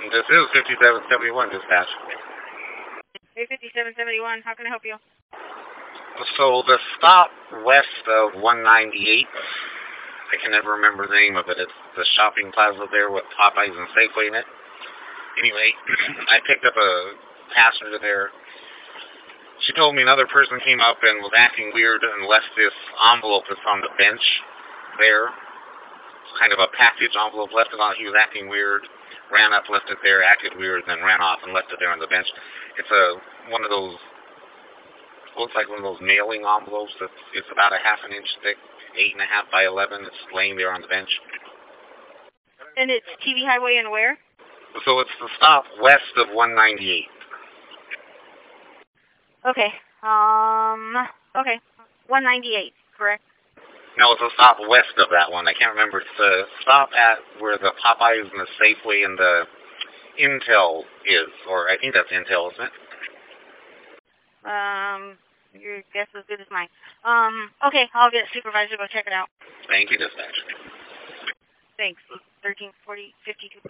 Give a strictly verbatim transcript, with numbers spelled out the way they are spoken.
This is fifty-seven seventy-one dispatch. Hey, fifty-seven seventy-one, how can I help you? So the stop west of one ninety-eight, I can never remember the name of it. It's the shopping plaza there with Popeyes and Safeway in it. Anyway, I picked up a passenger there. She told me another person came up and was acting weird and left this envelope that's on the bench there. Kind of a package envelope, left it on. He was acting weird, ran up, left it there, acted weird, and then ran off and left it there on the bench. It's a one of those, looks like one of those mailing envelopes that's it's about a half an inch thick, eight and a half by eleven. It's laying there on the bench. And it's T V Highway and where? So it's the stop west of one ninety-eight. Okay. Um. Okay. one ninety-eight, correct? No, it's a stop west of that one. I can't remember. It's the stop at where the Popeyes and the Safeway and the Intel is, or I think that's Intel, isn't it? Um, your guess is as good as mine. Um, okay, I'll get a supervisor to go check it out. Thank you, dispatch. Thanks. thirteen forty, fifty-two.